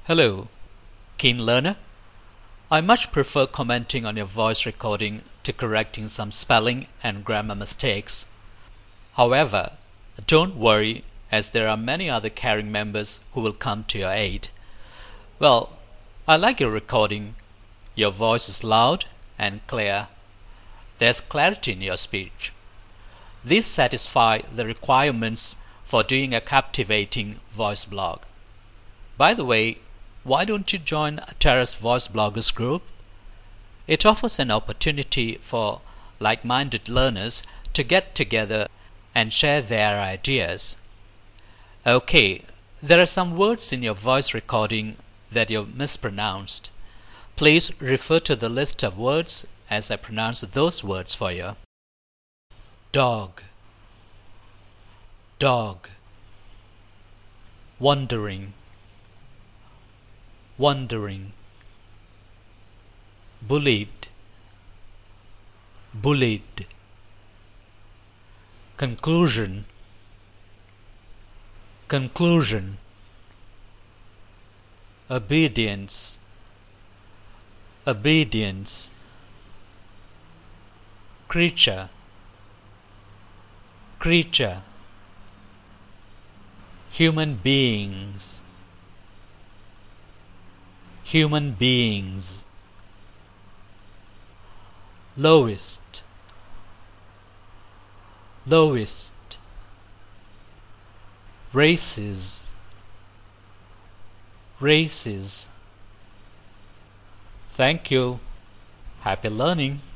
Hello, keen learner. I much prefer commenting on your voice recording to correcting some spelling and grammar mistakes. However, don't worry, as there are many other caring members who will come to your aid. Well, I like your recording. Your voice is loud and clear. There's clarity in your speech. These satisfy the requirements for doing a captivating voice blog. By the way, why don't you join Tara's Voice Bloggers group? It offers an opportunity for like-minded learners to get together and share their ideas. Okay, there are some words in your voice recording that you've mispronounced. Please refer to the list of words as I pronounce those words for you. Dog, dog. Wondering, wondering. Bullied, bullied. Conclusion, conclusion. Obedience, obedience. Creature, creature. Human beings, human beings. Lowest, lowest. Races, races. Thank you. Happy learning.